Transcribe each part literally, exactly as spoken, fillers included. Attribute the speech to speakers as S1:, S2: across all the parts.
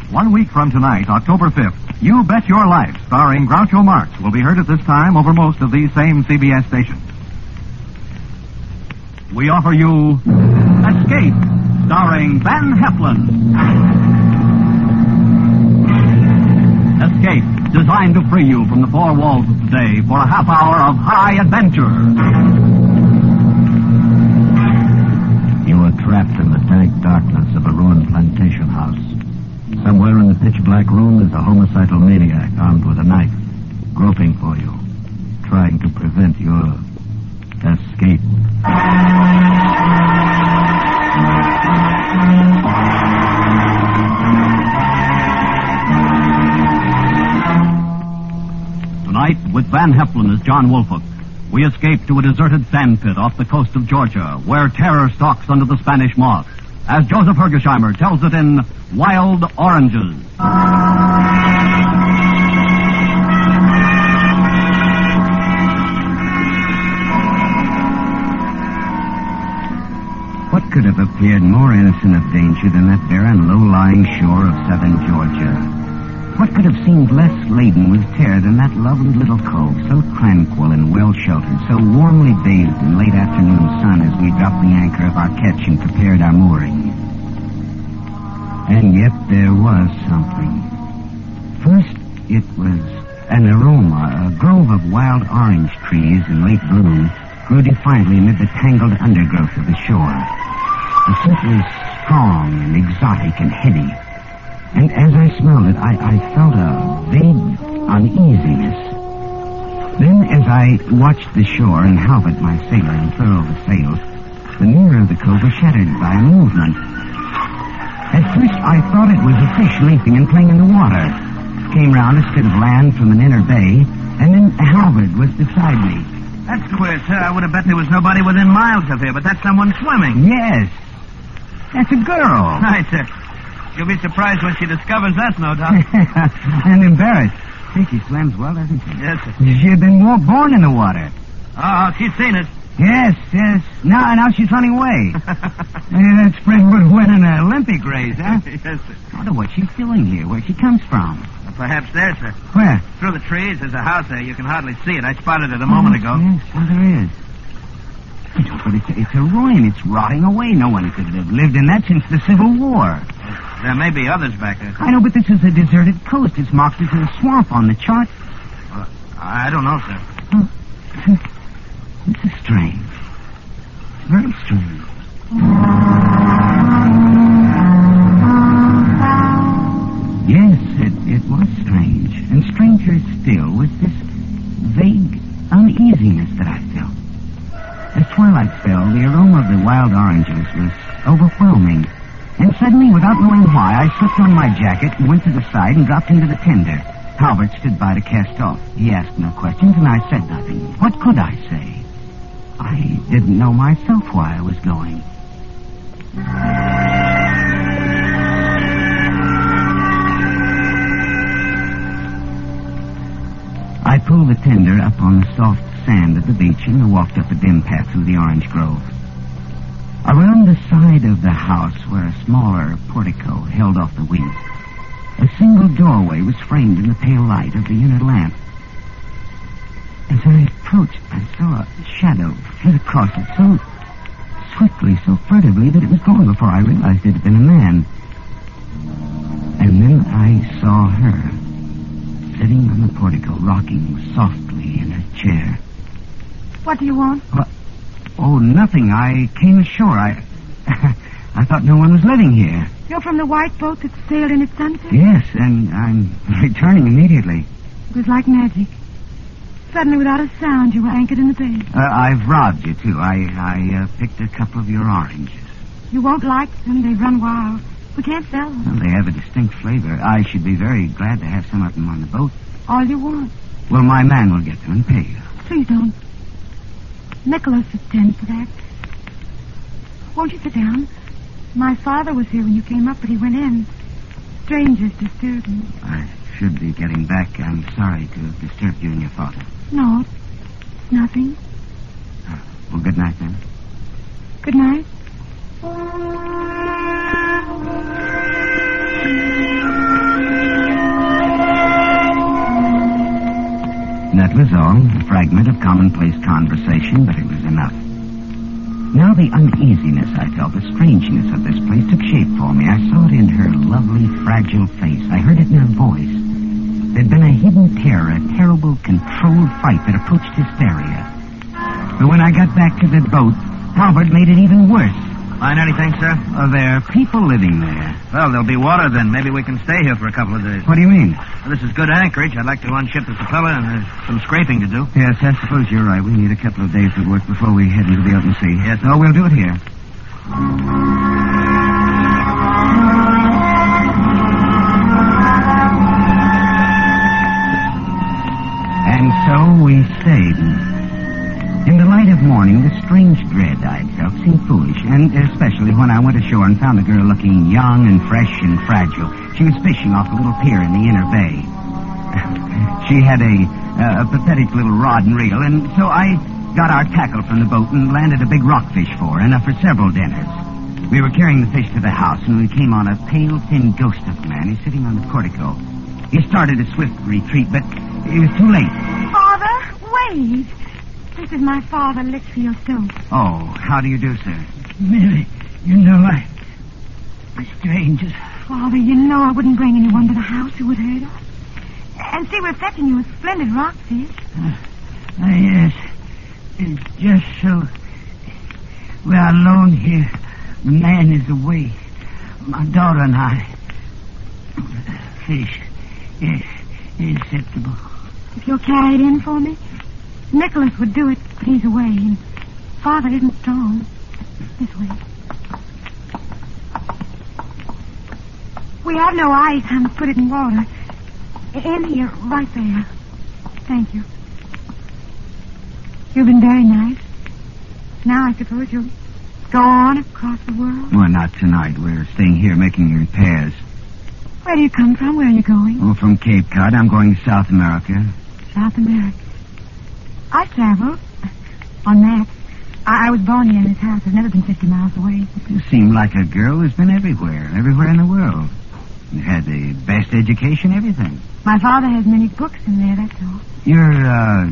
S1: One week from tonight, October fifth, You Bet Your Life, starring Groucho Marx, will be heard at this time over most of these same C B S stations. We offer you Escape, starring Van Heflin. Escape, designed to free you from the four walls of today for a half hour of high adventure.
S2: You are trapped in the dank darkness of a ruined plantation house. Somewhere in the pitch-black room is a homicidal maniac armed with a knife, groping for you, trying to prevent your escape.
S1: Tonight, with Van Heflin as John Woolfolk, we escape to a deserted sandpit off the coast of Georgia, where terror stalks under the Spanish moss, as Joseph Hergesheimer tells it in Wild Oranges.
S2: What could have appeared more innocent of danger than that barren, low-lying shore of southern Georgia? What could have seemed less laden with terror than that lovely little cove, so tranquil and well-sheltered, so warmly bathed in late afternoon sun as we dropped the anchor of our ketch and prepared our mooring? And yet there was something. First, it was an aroma. A grove of wild orange trees in late bloom grew defiantly amid the tangled undergrowth of the shore. The scent was strong and exotic and heady. And as I smelled it, I, I felt a vague uneasiness. Then, as I watched the shore and Halbert, my sailor, unfurl the sails, the mirror of the cove was shattered by a movement. At first, I thought it was a fish leaping and playing in the water. Came round instead of land from an inner bay, and then Halbert was beside me.
S3: That's queer, sir. I would have bet there was nobody within miles of here, but that's someone swimming.
S2: Yes. That's a girl.
S3: Right, sir. She'll be surprised when she discovers that, no doubt.
S2: And embarrassed. See, she swims well, doesn't she?
S3: Yes, sir.
S2: She had been more born in the water.
S3: Oh, she's seen it.
S2: Yes, yes. Now, now she's running away. Hey, that spring would win an Olympic race, huh?
S3: Yes, sir.
S2: I wonder what she's doing here, where she comes from.
S3: Well, perhaps there, sir.
S2: Where?
S3: Through the trees. There's a house there. You can hardly see it. I spotted it a moment
S2: oh,
S3: ago.
S2: Yes, well, there is. But it's, it's a ruin. It's rotting away. No one could have lived in that since the Civil War.
S3: There may be others back there, sir.
S2: I know, but this is a deserted coast. It's marked as a swamp on the chart.
S3: Well, I don't know, sir.
S2: Oh, this is strange. Very strange. Yes, it, it was strange. And stranger still was this vague uneasiness that I felt. As twilight fell, the aroma of the wild oranges was overwhelming. And suddenly, without knowing why, I slipped on my jacket and went to the side and dropped into the tender. Halbert stood by to cast off. He asked no questions, and I said nothing. What could I say? I didn't know myself why I was going. I pulled the tender up on the soft sand of the beach and walked up a dim path through the orange grove. Around the side of the house, where a smaller portico held off the wind, a single doorway was framed in the pale light of the inner lamp. As I approached, I saw a shadow flit across it so swiftly, so furtively, that it was gone before I realized it had been a man. And then I saw her, sitting on the portico, rocking softly in her chair.
S4: What do you want?
S2: What? Oh, nothing. I came ashore. I I thought no one was living here.
S4: You're from the white boat that sailed in at sunset?
S2: Yes, and I'm returning immediately.
S4: It was like magic. Suddenly, without a sound, you were anchored in the bay.
S2: Uh, I've robbed you, too. I, I uh, picked a couple of your oranges.
S4: You won't like them. They run wild. We can't sell them.
S2: Well, they have a distinct flavor. I should be very glad to have some of them on the boat.
S4: All you want.
S2: Well, my man will get them and pay you.
S4: Please don't. Nicholas attends to that. Won't you sit down? My father was here when you came up, but he went in. Strangers disturbed him.
S2: I should be getting back. I'm sorry to have disturbed you and your father.
S4: No, nothing.
S2: Uh, well, good night, then.
S4: Good night.
S2: was all, a fragment of commonplace conversation, but it was enough. Now the uneasiness I felt, the strangeness of this place took shape for me. I saw it in her lovely, fragile face. I heard it in her voice. There'd been a hidden terror, a terrible, controlled fight that approached hysteria. But when I got back to the boat, Albert made it even worse.
S3: Find anything, sir?
S2: Oh, there are people living there.
S3: Well, there'll be water then. Maybe we can stay here for a couple of days.
S2: What do you mean?
S3: Well, this is good anchorage. I'd like to unship the propeller, and there's some scraping to do.
S2: Yes, I suppose you're right. We need a couple of days of work before we head into the open sea.
S3: Yes.
S2: No, we'll do it here. And so we stayed. In the light of morning, the strange dread I had felt seemed foolish, and especially when I went ashore and found the girl looking young and fresh and fragile. She was fishing off a little pier in the inner bay. She had a, uh, a pathetic little rod and reel, and so I got our tackle from the boat and landed a big rockfish for her, enough for several dinners. We were carrying the fish to the house, and we came on a pale, thin ghost of a man. He's sitting on the portico. He started a swift retreat, but it was too late.
S4: Father, wait. This is my father, Litchfield Stokes.
S2: Oh, how do you do, sir?
S5: Millie, you know, I... The strangers...
S4: Father, you know I wouldn't bring anyone to the house who would hurt us. And see, we're fetching you a splendid rockfish.
S5: Uh, uh, yes. It's just so... We're alone here. The man is away. My daughter and I... Fish. Yes, it's acceptable.
S4: If you'll carry it in for me... Nicholas would do it, but he's away, and Father isn't strong. This way. We have no ice. I'm going to put it in water. In here, right there. Thank you. You've been very nice. Now I suppose you'll go on across the world?
S2: Well, not tonight. We're staying here making repairs.
S4: Where do you come from? Where are you going?
S2: Oh, from Cape Cod. I'm going to South America.
S4: South America. I traveled on maps. I, I was born here in this house. I've never been fifty miles away.
S2: You seem like a girl who's been everywhere, everywhere in the world. You had the best education, everything.
S4: My father has many books in there, that's all.
S2: Your, uh...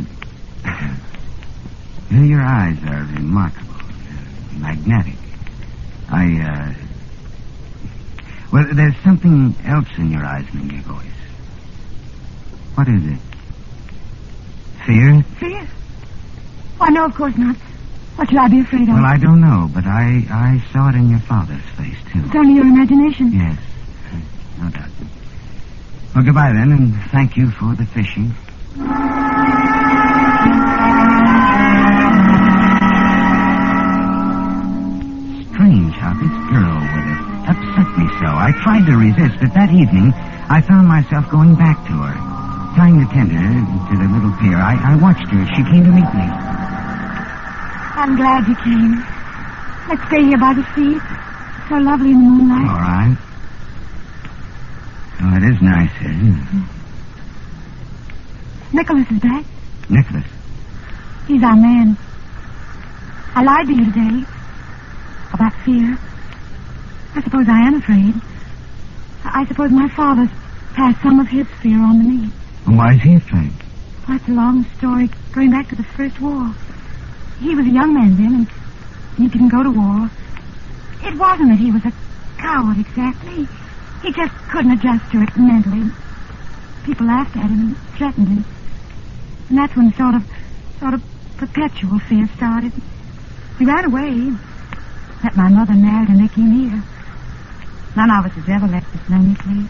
S2: your eyes are remarkable. Magnetic. I, uh... Well, there's something else in your eyes and in your voice. What is it? Fear?
S4: Fear? Why, no, of course not. What should I be afraid of?
S2: Well, I don't know, but I, I saw it in your father's face, too.
S4: It's only your imagination.
S2: Yes, no doubt. Well, goodbye, then, and thank you for the fishing. Strange how this girl would have upset me so. I tried to resist, but that evening I found myself going back to her. Tying the tender to the little pier, I, I watched her as she came to meet me.
S4: I'm glad you came. Let's stay here by the sea. It's so lovely in the moonlight.
S2: All right. Oh, it is nice, isn't it?
S4: Mm-hmm. Nicholas is back.
S2: Nicholas?
S4: He's our man. I lied to you today about fear. I suppose I am afraid. I suppose my father's passed some of his fear on to me.
S2: Why is he afraid?
S4: Well, it's a long story going back to the First War. He was a young man then, and he didn't go to war. It wasn't that he was a coward exactly. He just couldn't adjust to it mentally. People laughed at him and threatened him. And that's when sort of, sort of perpetual fear started. He ran away. Let my mother married and they came here. None of us has ever left this lonely place.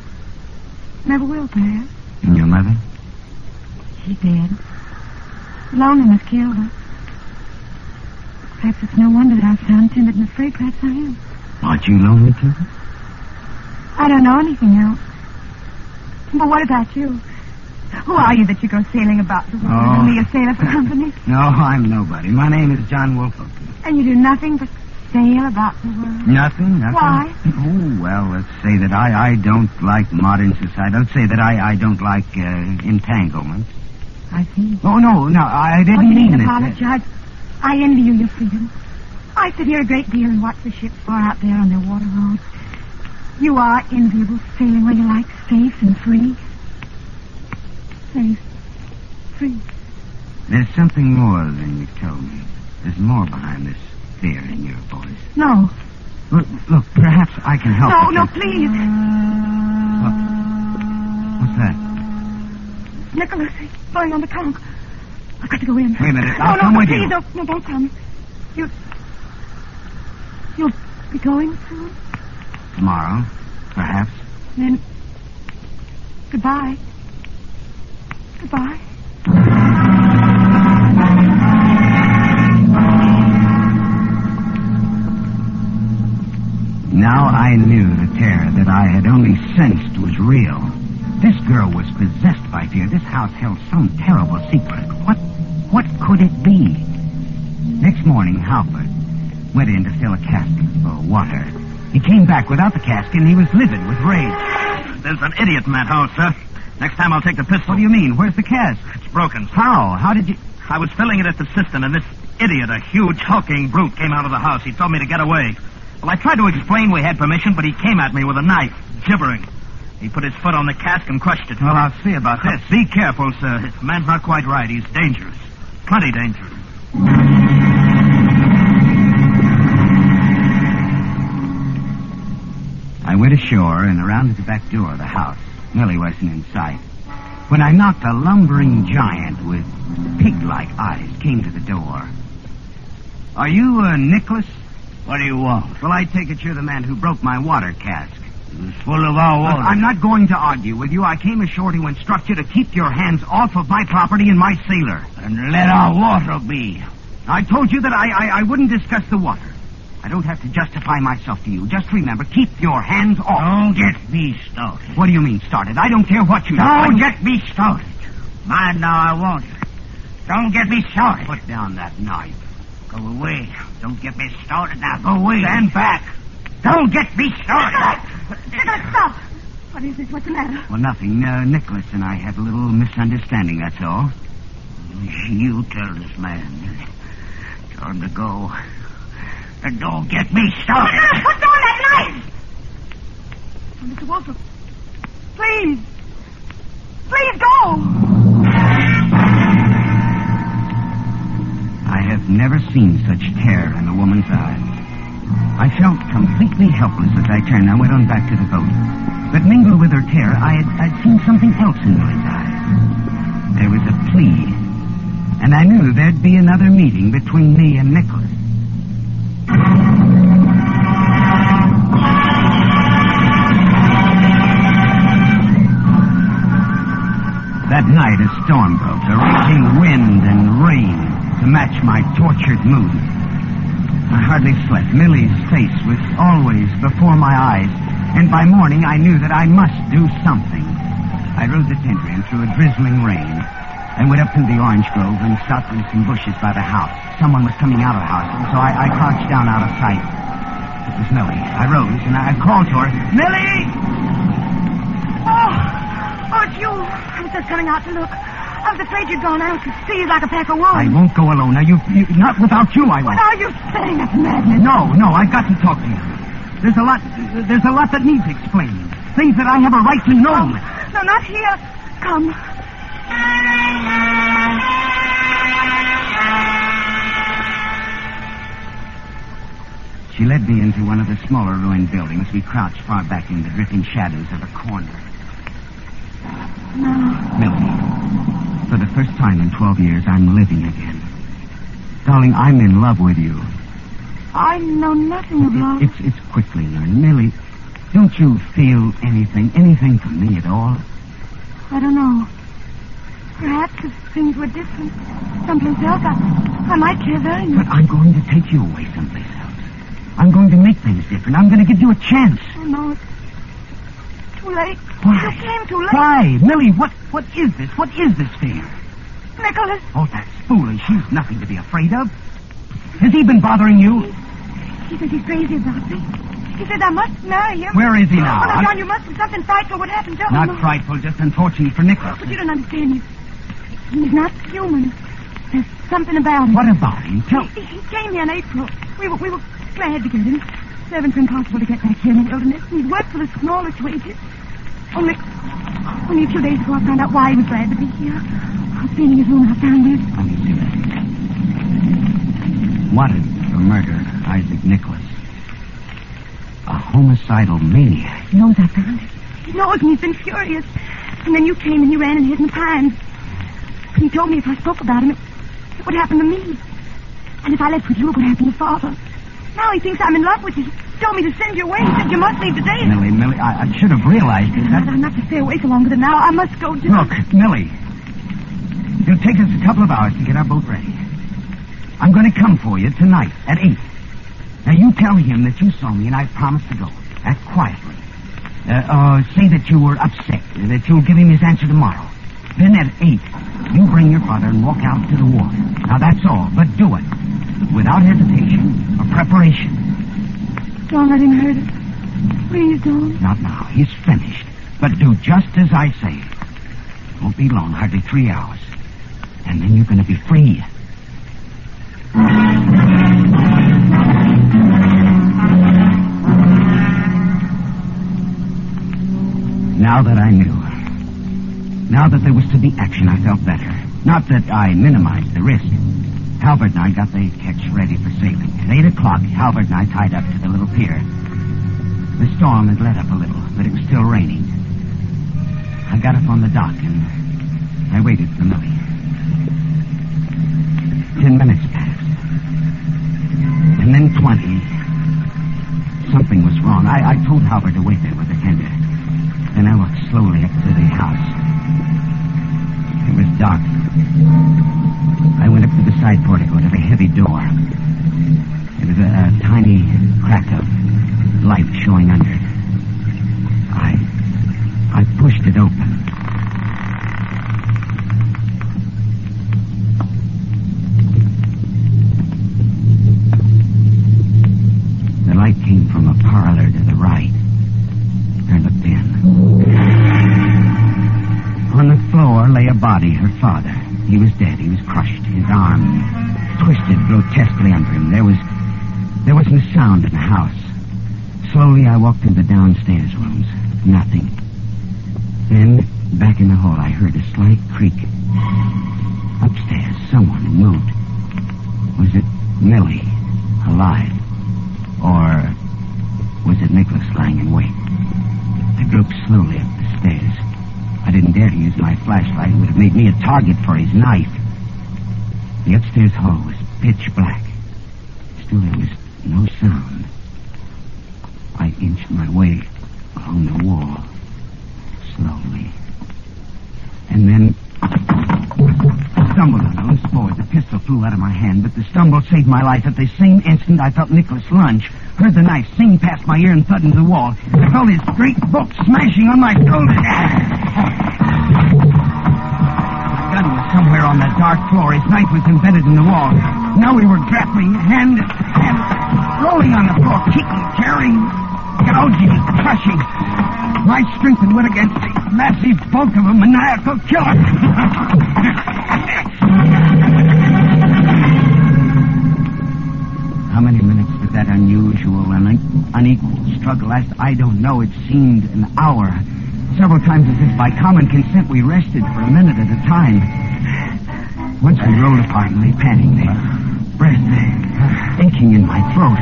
S4: Never will, perhaps.
S2: And your mother?
S4: She's dead. Loneliness killed her. Perhaps it's no wonder that I sound timid and afraid. Perhaps I am.
S2: Aren't you lonely, too?
S4: I don't know anything else. But what about you? Who are you that you go sailing about the world?
S2: Oh.
S4: Only a sailor for company?
S2: No, I'm nobody. My name is John Woolfolk.
S4: And you do nothing but sail about the world?
S2: Nothing, nothing.
S4: Why?
S2: Oh, well, let's say that I, I don't like modern society. Let's say that I, I don't like uh, entanglements.
S4: I see.
S2: Oh, no, no, I didn't
S4: Oh, you
S2: mean
S4: needn't
S2: it.
S4: apologize. I envy you your freedom. I sit here a great deal and watch the ships far out there on their water roads. You are enviable, sailing where you like, safe and free. Safe. Free.
S2: There's something more than you told me. There's more behind this fear in your voice.
S4: No.
S2: Look, look perhaps I can help.
S4: No,
S2: you.
S4: no, please.
S2: What? What's that?
S4: Nicholas, he's blowing on the conch. I've got to go in.
S2: Wait a minute.
S4: No,
S2: I'll
S4: no,
S2: come
S4: no,
S2: with
S4: please,
S2: you.
S4: don't, no, don't come. You... You'll be going soon?
S2: Tomorrow, perhaps.
S4: Then... Goodbye. Goodbye.
S2: Now I knew the terror that I had only sensed was real. This girl was possessed by fear. This house held some terrible secret. What what could it be? Next morning, Halpert went in to fill a casket for water. He came back without the casket, and he was livid with rage.
S3: There's an idiot in that house, sir. Next time I'll take the pistol.
S2: What do you mean? Where's the cask?
S3: It's broken.
S2: How? How did you...
S3: I was filling it at the cistern, and this idiot, a huge, hulking brute, came out of the house. He told me to get away. Well, I tried to explain we had permission, but he came at me with a knife, gibbering. He put his foot on the cask and crushed it.
S2: Well, I'll see about this.
S3: Be careful, sir. This man's not quite right. He's dangerous. Plenty dangerous.
S2: I went ashore and around to the back door of the house. Millie wasn't in sight. When I knocked, a lumbering giant with pig-like eyes came to the door. Are you, uh, Nicholas?
S5: What do you want?
S2: Well, I take it you're the man who broke my water cask.
S5: It's full of our water.
S2: Look, I'm not going to argue with you. I came ashore to instruct you to keep your hands off of my property and my sailor.
S5: And let our water be.
S2: I told you that I, I, I wouldn't discuss the water. I don't have to justify myself to you. Just remember, keep your hands off.
S5: Don't get me started.
S2: What do you mean, started? I don't care what you do.
S5: Don't get me started. Mind now, I want you. Don't get me started.
S2: Put down that knife.
S5: Go away. Don't get me started now. Go away.
S2: Stand back.
S5: Don't get me started.
S4: Nicholas, stop. What is this? What's the matter?
S2: Well, nothing. Uh, Nicholas and I had a little misunderstanding, that's all.
S5: You tell this man. Tell him to go. And don't get me started.
S4: Nicholas, put down that knife! Oh, Mister Walter, please. Please go.
S2: I have never seen such terror in a woman's eyes. I felt completely helpless as I turned. I went on back to the boat. But mingled with her terror, I had I'd seen something else in Millie's eyes. There was a plea. And I knew there'd be another meeting between me and Nicholas. That night a storm broke, a raging wind and rain to match my tortured mood. I hardly slept. Millie's face was always before my eyes, and by morning I knew that I must do something. I rode the Tendrian through a drizzling rain and went up through the orange grove and stopped in some bushes by the house. Someone was coming out of the house, and so I, I crouched down out of sight. It was Millie. I rose and I called to her, Millie!
S4: Oh, oh, it's you. I was just coming out to look. I was afraid you'd gone out to see like a pack of wolves.
S2: I won't go alone. Now, you, you not without you, I won't.
S4: What are you saying? That's madness.
S2: No, no, I've got to talk to you. There's a lot, there's a lot that needs explaining. Things that I have a right to know.
S4: No, no, not here. Come.
S2: She led me into one of the smaller ruined buildings. We crouched far back in the dripping shadows of a corner.
S4: No.
S2: Millie, for the first time in twelve years, I'm living again. Darling, I'm in love with you.
S4: I know nothing of love.
S2: It's, it's quickly learned. Millie, don't you feel anything, anything for me at all?
S4: I don't know. Perhaps if things were different, someplace else, I, I might care very much.
S2: But I'm going to take you away someplace else. I'm going to make things different. I'm going to give you a chance.
S4: Oh, no, it's too late.
S2: Why?
S4: You came too late.
S2: Why? Millie, what, what is this? What is this fear?
S4: Nicholas.
S2: Oh, that's foolish. He's nothing to be afraid of. Has he been bothering you?
S4: He says he's crazy about me. He said I must marry him.
S2: Where is he now?
S4: Oh, now,
S2: I'm-
S4: John, you must have something frightful would happen to him.
S2: Not frightful, just unfortunate for Nicholas.
S4: But you don't understand. He's, he's not human. There's something about him.
S2: What about him? Tell...
S4: He, he came here in April. We were, we were glad to get him. Servants are impossible to get back here in the wilderness. He's worked for the smallest wages. Only, only a few days ago I found out why he was glad to be here. I've been in his room. I found this.
S2: Let me see that. Wanted for murder, Isaac Nicholas. A homicidal maniac.
S4: He knows I found it. He knows, and he's been furious. And then you came and he ran and hid in the pines. And he told me if I spoke about him, it, it would happen to me. And if I left with you, it would happen to Father. Now he thinks I'm in love with you. He told me to send you away. He said you must leave today.
S2: Millie, Millie, I, I should have realized it. That...
S4: I'm not to stay away for longer than now. I must go, Jim.
S2: Look, Millie. It'll take us a couple of hours to get our boat ready. I'm going to come for you tonight at eight. Now, you tell him that you saw me and I promised to go. Act quietly. Uh, uh, say that you were upset, and that you'll give him his answer tomorrow. Then at eight, you bring your father and walk out to the water. Now, that's all, but do it. Without hesitation or preparation.
S4: Don't let him hurt us. Please don't.
S2: Not now. He's finished. But do just as I say. Won't be long, hardly three hours. And then you're going to be free. Now that I knew, now that there was to be action, I felt better. Not that I minimized the risk. Halbert and I got the ketch ready for sailing. At eight o'clock, Halbert and I tied up to the little pier. The storm had let up a little, but it was still raining. I got up on the dock and I waited for Millie. Ten minutes passed. And then twenty. Something was wrong. I, I told Halbert to wait there with the tender. Then I walked slowly up to the house. It was dark. I went up to the side portico to the heavy door. There was a, a tiny crack of light showing under it. I... I pushed it open. The light came from a parlor to the right. I looked in. On the floor lay a body, her father. He was dead. He was crushed. His arm twisted grotesquely under him. There was... There wasn't a sound in the house. Slowly I walked into the downstairs rooms. Nothing. Then, back in the hall, I heard a slight creak. Upstairs, someone moved. Was it Millie, alive? Or was it Nicholas lying in wait? I groped slowly up the stairs. I didn't dare to use my flashlight. It would have made me a target for his knife. The upstairs hall was pitch black. Still, there was no sound. I inched my way along the wall, slowly. And then stumbled on those boards. A pistol flew out of my hand, but the stumble saved my life. At the same instant, I felt Nicholas lunge, heard the knife sing past my ear and thud into the wall. I felt his great bulk smashing on my shoulder. The gun was somewhere on the dark floor. His knife was embedded in the wall. Now we were grappling, hand in hand, rolling on the floor, kicking, tearing, gouging, crushing. My strength went against the massive bulk of a maniacal killer. How many minutes did that unusual and un- unequal struggle last? I don't know. It seemed an hour. Several times, as if by common consent, we rested for a minute at a time. Once we rolled apart and lay panting, the breath aching in my throat.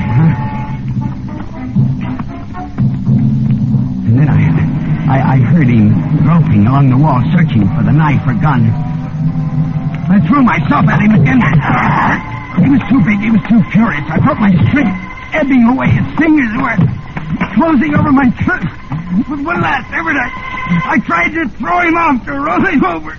S2: And then I, I, I heard him groping along the wall, searching for the knife or gun. I threw myself at him again. He was too big. He was too furious. I felt my strength ebbing away. His fingers were closing over my throat. With one last effort, I, I tried to throw him off, to roll him over.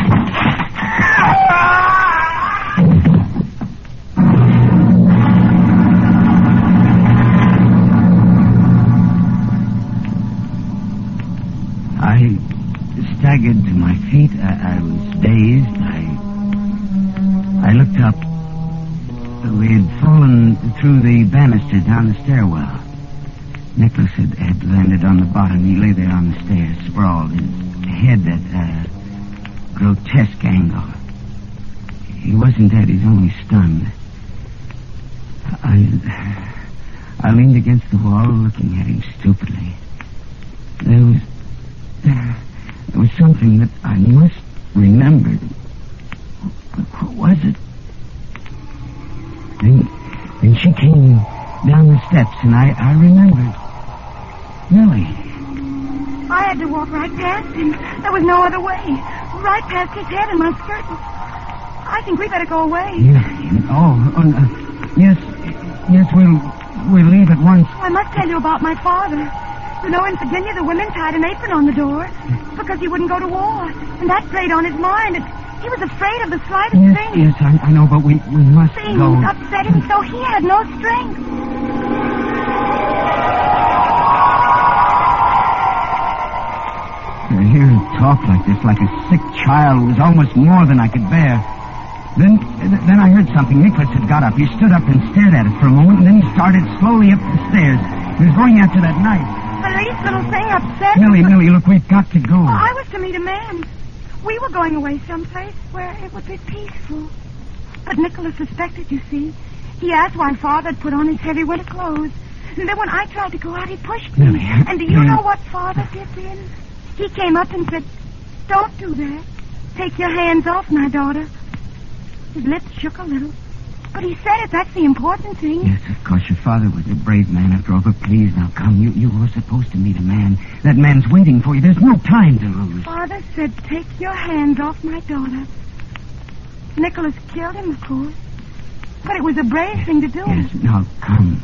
S2: I staggered to my feet. I, I was dazed. I, I looked up. We had fallen through the banister down the stairwell. Nicholas had, had landed on the bottom. He lay there on the stairs, sprawled, his head at a grotesque angle. He wasn't dead. He's only stunned. I, I leaned against the wall, looking at him stupidly. There was... There was something that I must remember. was it? Then, then she came down the steps, and I, I remembered. Millie.
S4: I had to walk right past him. There was no other way. Right past his head and my skirt. I think we better go away.
S2: Yeah. Oh, oh no. yes, yes, we'll, we'll leave at once.
S4: I must tell you about my father. You know, in Virginia, the women tied an apron on the door because he wouldn't go to war. And that played on his mind. And he was afraid of the slightest
S2: yes,
S4: thing.
S2: Yes, I, I know, but we, we must
S4: Things
S2: go.
S4: upset him so he had no strength.
S2: To hear him talk like this, like a sick child, was almost more than I could bear. Then, then I heard something. Nicholas had got up. He stood up and stared at it for a moment, and then he started slowly up the stairs. He was going after that knife.
S4: The least little thing upset
S2: Millie,
S4: him.
S2: Millie, look, we've got to go.
S4: Well, I was to meet a man. We were going away someplace where it would be peaceful. But Nicholas suspected, you see. He asked why Father had put on his heavy winter clothes. And then when I tried to go out, he pushed me.
S2: Millie,
S4: and do you
S2: Millie.
S4: know what Father did then? He came up and said, "Don't do that. Take your hands off my daughter." His lips shook a little. But he said it. That's the important thing.
S2: Yes, of course, your father was a brave man after all, but please, now come. You, you were supposed to meet a man. That man's waiting for you. There's no time to lose.
S4: Father said, "Take your hands off my daughter." Nicholas killed him, of course. But it was a brave thing to do.
S2: Yes, now come.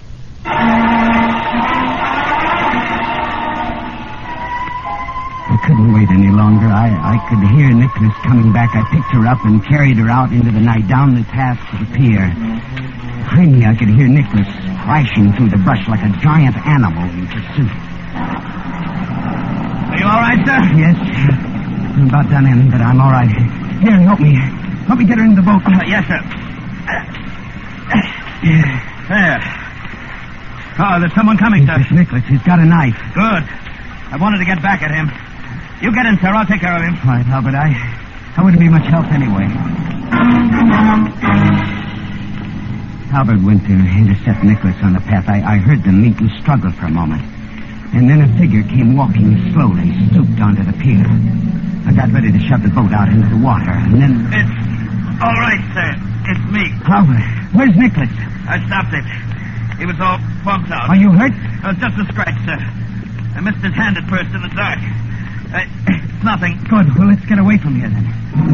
S2: I couldn't wait any longer. I, I could hear Nicholas coming back. I picked her up and carried her out into the night, down the path to the pier. Behind me, I could hear Nicholas crashing through the brush like a giant animal in pursuit.
S3: Are you all right, sir?
S2: Yes. I'm about done in, but I'm all right. Here, help me. Help me get her into the boat.
S3: Uh, yes, sir. There. Oh, there's someone coming, sir.
S2: It's Nicholas. He's got a knife.
S3: Good. I wanted to get back at him. You get in, sir. I'll take care of him.
S2: All right, Albert. I, I wouldn't be much help anyway. Albert went to intercept Nicholas on the path. I, I heard them meet and struggle for a moment. And then a figure came walking slowly, stooped onto the pier. I got ready to shove the boat out into the water, and then...
S3: It's all right, sir. It's me.
S2: Albert, where's Nicholas?
S3: I stopped it. He was all bumped out.
S2: Are you hurt?
S3: Uh, just a scratch, sir. I missed his hand at first in the dark. Uh, it's nothing.
S2: Good. Well, let's get away from here, then.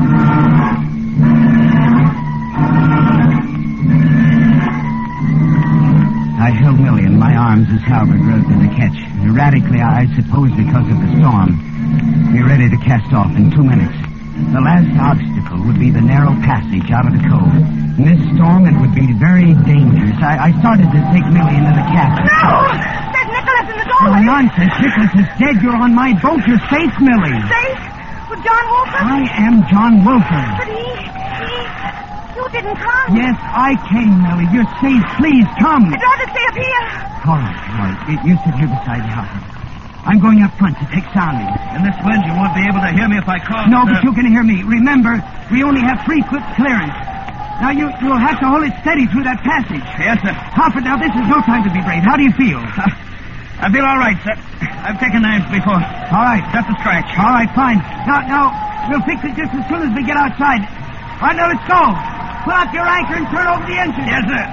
S2: I held Millie in my arms as Halbert rode to the ketch. Erratically, I suppose because of the storm. We were ready to cast off in two minutes. The last obstacle would be the narrow passage out of the cove. In this storm, it would be very dangerous. I, I started to take Millie into the cabin.
S4: No! There's Nicholas in the
S2: Oh,
S4: doorway.
S2: nonsense. Nicholas is dead. You're on my boat. You're safe, Millie.
S4: Safe? With John Walker?
S2: I am John Wilfer.
S4: But he... he... You didn't come.
S2: Yes, I came, Millie. You're safe. Please, come.
S4: I'd rather stay up here.
S2: All right, all right. You- You sit here beside me, Halbert. I'm going up front to take soundings.
S3: In this wind, you won't be able to hear me if I call.
S2: No,
S3: sir.
S2: but you can hear me. Remember, we only have three foot clearance. Now, you, you'll have to hold it steady through that passage.
S3: Yes, sir.
S2: Halbert, now, this is no time to be brave. How do you feel?
S3: I feel all right, sir. I've taken names before.
S2: All right.
S3: Just a scratch.
S2: All right, fine. Now, now, we'll fix it just as soon as we get outside. All right, now, let's go. Pull out your anchor and turn over the engine.
S3: Yes, sir.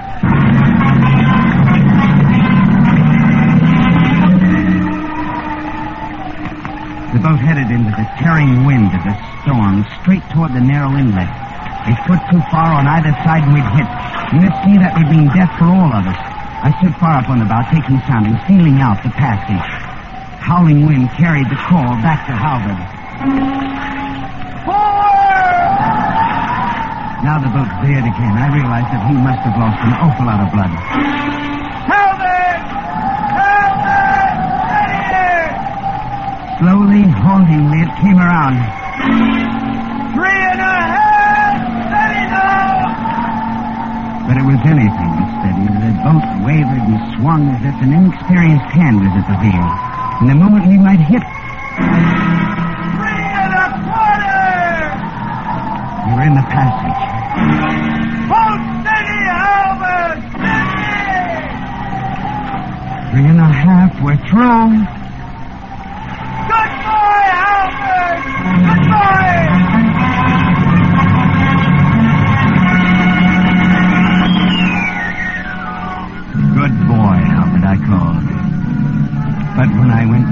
S2: The boat headed into the tearing wind of the storm, straight toward the narrow inlet. A foot too far on either side and we'd hit. In this sea, that would mean death for all of us. I stood far up on the bow, taking soundings, feeling out the passage. Howling wind carried the call back to Halbert. Now the boat veered again. I realized that he must have lost an awful lot of blood.
S3: Halbert! Halbert! Steady here!
S2: Slowly, haltingly, it came around.
S3: Three and a half! Steady now!
S2: But it was anything but steady. The boat wavered and swung as if an inexperienced hand was at the wheel. And the moment we might hit,
S3: Three and a quarter!
S2: we were in the passage.
S3: Hold steady, Halbert! Steady!
S2: Three and a half, we're through.
S3: Goodbye, Halbert! Goodbye!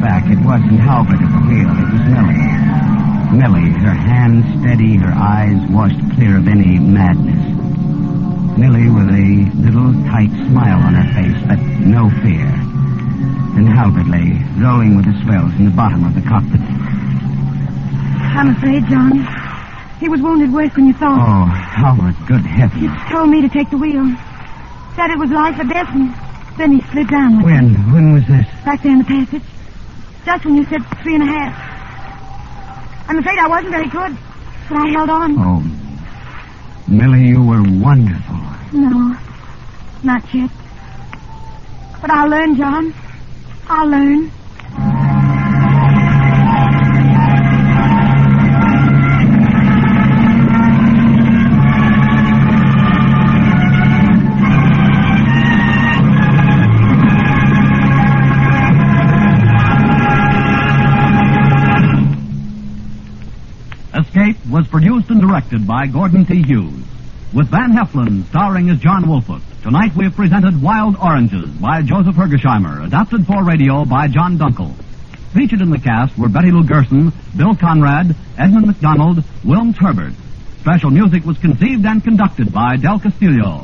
S2: back, it wasn't Halbert at the wheel. It was Millie. Millie, her hands steady, her eyes washed clear of any madness. Millie with a little tight smile on her face, but no fear. And Halbert lay, rolling with the swells in the bottom of the cockpit.
S4: I'm afraid, John. He was wounded worse than you thought.
S2: Oh, Halbert, good heavens.
S4: He told me to take the wheel. Said it was life or death, and then he slid down.
S2: When? When was this?
S4: Back there in the passage. Just when you said three and a half. I'm afraid I wasn't very good, but I held on.
S2: Oh, Millie, you were wonderful.
S4: No, not yet. But I'll learn, John. I'll learn.
S1: Escape was produced and directed by Gordon T. Hughes, with Van Heflin starring as John Woolfolk. Tonight we have presented Wild Oranges by Joseph Hergesheimer, adapted for radio by John Dunkel. Featured in the cast were Betty Lou Gerson, Bill Conrad, Edmund McDonald, Wilms Herbert. Special music was conceived and conducted by Del Castillo.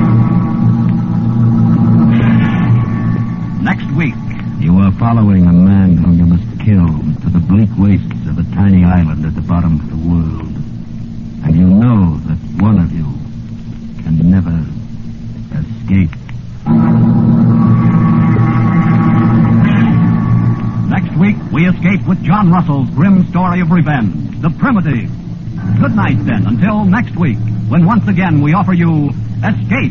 S1: Next week.
S2: You are following a man whom you must kill to the bleak wastes of a tiny island at the bottom of the world. And you know that one of you can never escape.
S1: Next week, we escape with John Russell's grim story of revenge, The Primitive. Good night, then, until next week, when once again we offer you Escape.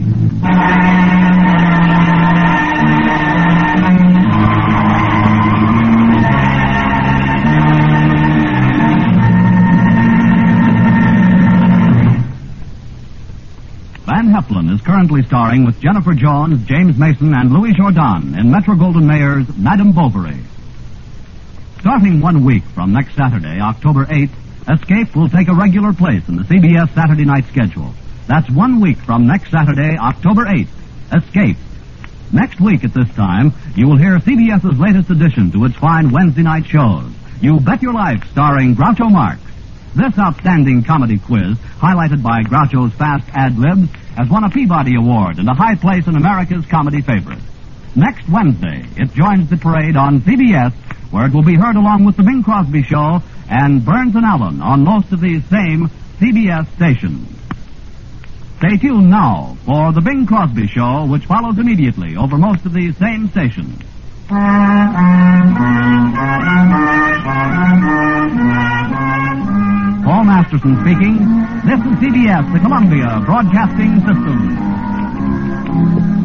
S1: Van Heflin is currently starring with Jennifer Jones, James Mason, and Louis Jourdan in Metro-Goldwyn-Mayer's Madame Bovary. Starting one week from next Saturday, October eighth, Escape will take a regular place in the C B S Saturday night schedule. That's one week from next Saturday, October eighth. Escape. Next week at this time, you will hear CBS's latest addition to its fine Wednesday night shows. You Bet Your Life, starring Groucho Marx. This outstanding comedy quiz, highlighted by Groucho's fast ad-libs, has won a Peabody Award and a high place in America's comedy favorite. Next Wednesday, it joins the parade on C B S, where it will be heard along with The Bing Crosby Show and Burns and Allen on most of these same C B S stations. Stay tuned now for The Bing Crosby Show, which follows immediately over most of these same stations. Paul Masterson speaking. This is C B S, the Columbia Broadcasting System.